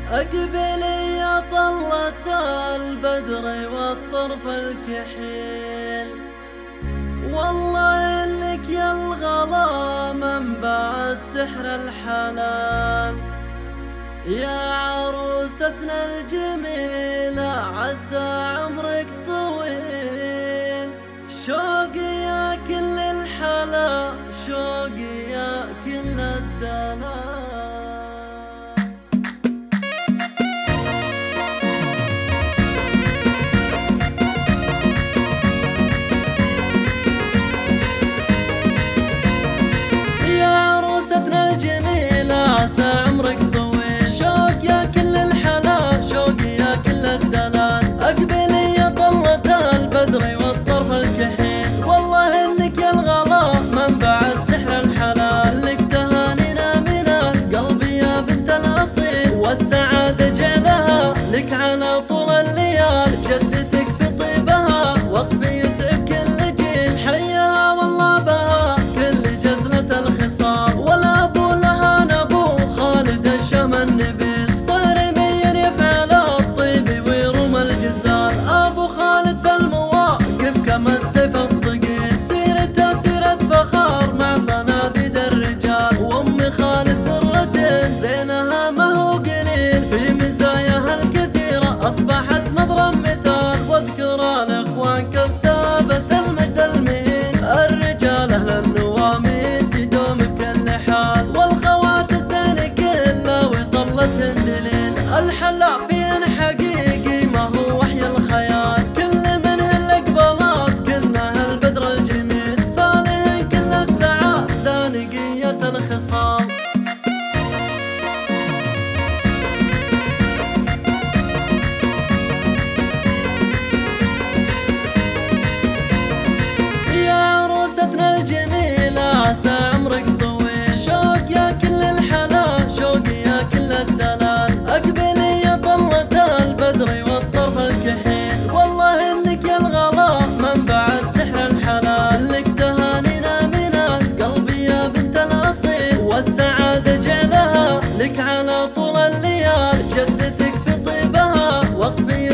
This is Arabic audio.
أقبلي يا طلة البدر والطرف الكحيل، والله إنك يا الغلا منبع السحر الحلال. يا عروستنا الجميلة عسى عمرك طويل، شوقي يا كل الحلا، شوقي يا كل الدلال. عروستنا الجميلة عسى عمرك طويل، شوق يا كل الحلا، شوقي يا كل الدلال. أقبلي يا طلة البدر والطرف الكحيل، والله إنك يا الغلا منبع السحر الحلال. لك تهانينا من القلب يا بنت الأصيل، والسعادة جعلها لك على طول الليال. جدتك في طيبها وصفي يتعب كل جيل، حيها والله بها كل جزلة الخصال. أصبحت مضرب مثال واذكر الإخوان كسابة المجد المهين. الرجال أهل النواميس يدوم بكل حال، والخوات الزين كلها وطلتهن دليل. الحلا فيهن حقيقي ما هو وحي الخيال، كل منهن القبلات كلها البدر الجميل. فالهن كل السعادة نقية الخصال. عروستنا الجميلة عسى عمرك طويل، شوق يا كل الحلا، شوقي يا كل الدلال. أقبلي يا طلة البدر والطرف الكحيل، والله إنك يا الغلا منبع السحر الحلال. لك تهانينا من القلب يا بنت الأصيل، والسعادة جعلها لك على طول الليال. جدتك في طيبها وصفي